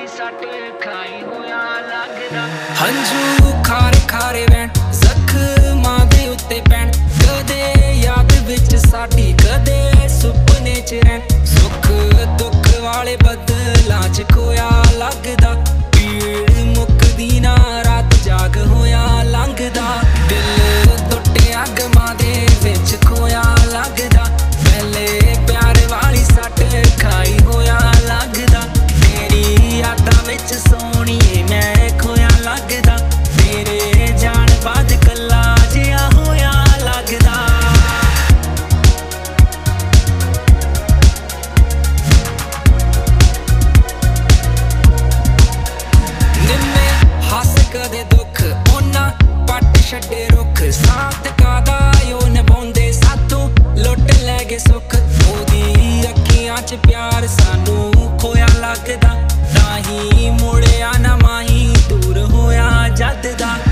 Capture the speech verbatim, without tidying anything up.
वाली सट खाई होया लगदा। हंझू खारे खारे वैन जख्मां दे उत्ते पैण कदे याद विच साडी कदे सुपने च रैन सुख दुख वाले बदलां च खोया लगदा। पीड़ मुकदी ना रात जाग होया लंघदा दिल टुटिया गमां दे विच खोया लगदा। पहले प्यार वाली सट खाई होया लगदा तेरी यादां विच सोहणीए मैं खोया लगदा तेरे जान बाद कल्ला जिहा होया लगदा। निम्मे हस कदे दुख ओना पट छड्डे रुख साथ कादा यो निभाउंदे साथों लुट लै गए सुख ओदी अखियां च प्यार सानू खोया लगदा ताही मुड़िया ना माही दूर होया जद दा।